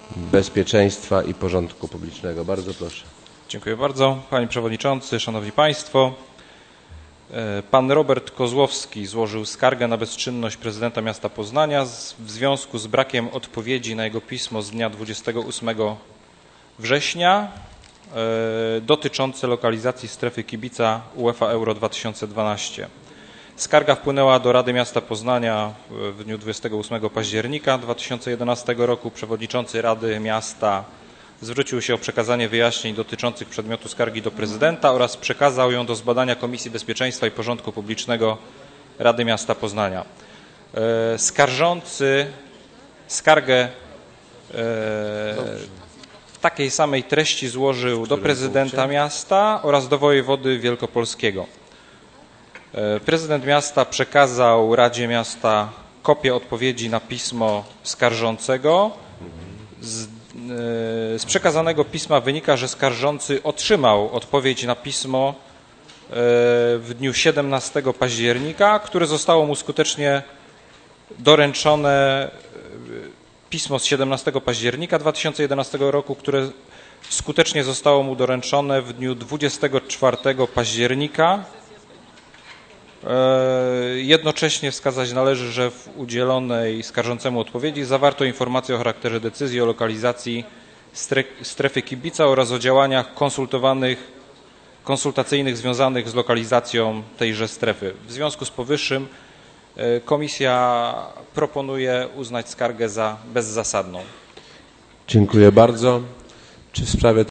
Bezpieczeństwa i Porządku Publicznego. Bardzo proszę. Dziękuję bardzo. Panie Przewodniczący, Szanowni Państwo. Pan Robert Kozłowski złożył skargę na bezczynność prezydenta miasta Poznania w związku z brakiem odpowiedzi na jego pismo z dnia 28 września dotyczące lokalizacji strefy kibica UEFA Euro 2012. Skarga wpłynęła do Rady Miasta Poznania w dniu 28 października 2011 roku. Przewodniczący Rady Miasta zwrócił się o przekazanie wyjaśnień dotyczących przedmiotu skargi do prezydenta oraz przekazał ją do zbadania Komisji Bezpieczeństwa i Porządku Publicznego Rady Miasta Poznania. Skarżący skargę w takiej samej treści złożył do prezydenta miasta oraz do wojewody wielkopolskiego. Prezydent miasta przekazał Radzie Miasta kopię odpowiedzi na pismo skarżącego. Z przekazanego pisma wynika, że skarżący otrzymał odpowiedź na pismo w dniu 17 października, które zostało mu skutecznie doręczone, pismo z 17 października 2011 roku, które skutecznie zostało mu doręczone w dniu 24 października. Jednocześnie wskazać należy, że w udzielonej skarżącemu odpowiedzi zawarto informację o charakterze decyzji o lokalizacji strefy kibica oraz o działaniach konsultacyjnych związanych z lokalizacją tejże strefy. W związku z powyższym komisja proponuje uznać skargę za bezzasadną. Dziękuję bardzo. Czy w sprawie